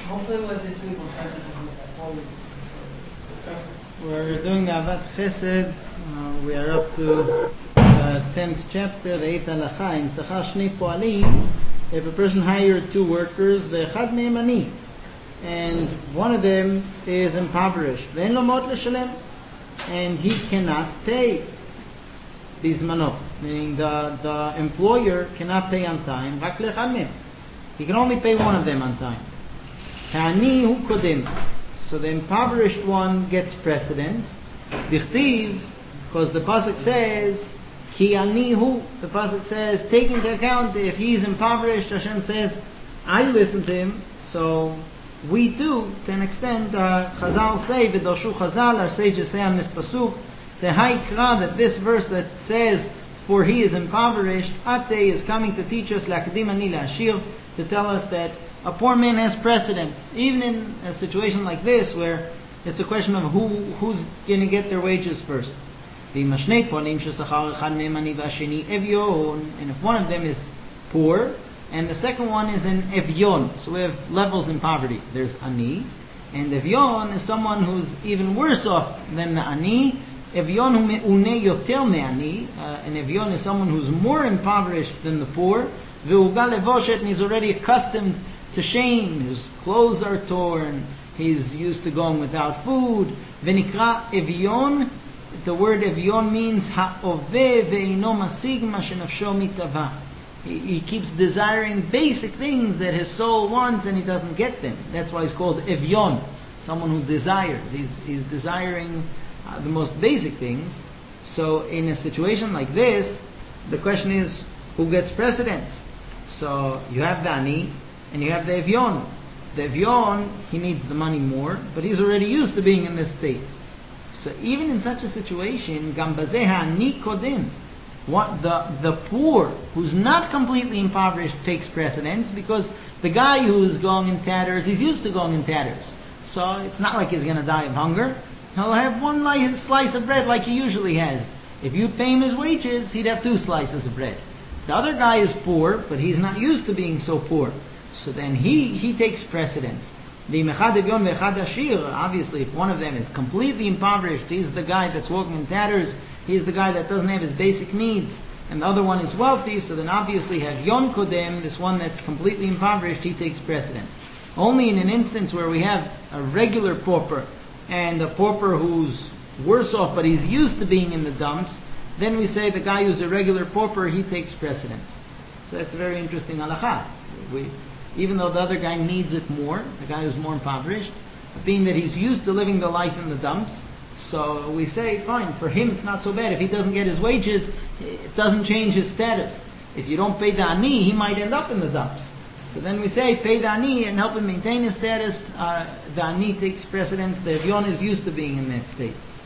Hopefully with this week we'll start to do that whole week. We're doing the Avat Chesed. We are up to the 10th chapter, the 8th halacha. In Sachar Shnei Poalim, if a person hired two workers, ve'echad mehem ani, and one of them is impoverished, ve'en lo mot leshalem, and he cannot pay bizmano, meaning the employer cannot pay on time. Rak le'echad mehem, he can only pay one of them on time. Ta'ani hu kodem, so the impoverished one gets precedence. Dichtiv, because the pasuk says ki ani hu. The pasuk says, take into account if he's impoverished. Hashem says, I listen to him. So we too, to an extent, Chazal say, v'doshu Chazal, our sages say on this pasuk, the haikra, that this verse that says, for he is impoverished, ate is coming to teach us, la'kadim ani la'ashir, to tell us that a poor man has precedence, even in a situation like this where it's a question of who's going to get their wages first. And if one of them is poor and the second one is an evyon, so we have levels in poverty. There's ani, and evyon is someone who's even worse off than the ani. Evyon hu me'uneh yoter me'ani, an evyon is someone who's more impoverished than the poor. Ve'ugal levoshet, and he's already accustomed to shame, his clothes are torn, he's used to going without food. Venikra evyon, the word evyon means ha'ove ve'ino masig ma shenafsho mitava. He keeps desiring basic things that his soul wants and he doesn't get them. That's why he's called evyon, someone who desires. He's desiring the most basic things. So in a situation like this, the question is, who gets precedence? So you have the ani and you have the evyon. The evyon, he needs the money more, but he's already used to being in this state. So even in such a situation, gam bazeh ha'ani kodem, the poor, who's not completely impoverished, takes precedence, because the guy who's going in tatters, he's used to going in tatters. So it's not like he's going to die of hunger. He'll have one slice of bread like he usually has. If you pay him his wages, he'd have 2 slices of bread. The other guy is poor, but he's not used to being so poor. So then he takes precedence. Obviously, if one of them is completely impoverished, he's the guy that's walking in tatters, he's the guy that doesn't have his basic needs, and the other one is wealthy, so then obviously have Yon Kodem, this one that's completely impoverished, he takes precedence. Only in an instance where we have a regular pauper, and a pauper who's worse off, but he's used to being in the dumps, then we say the guy who's a regular pauper, he takes precedence. So that's a very interesting halakha. Even though the other guy needs it more, the guy who's more impoverished, being that he's used to living the life in the dumps, so we say, fine, for him it's not so bad. If he doesn't get his wages, it doesn't change his status. If you don't pay the ani, he might end up in the dumps. So then we say, pay the ani and help him maintain his status. The ani takes precedence. The evyon is used to being in that state.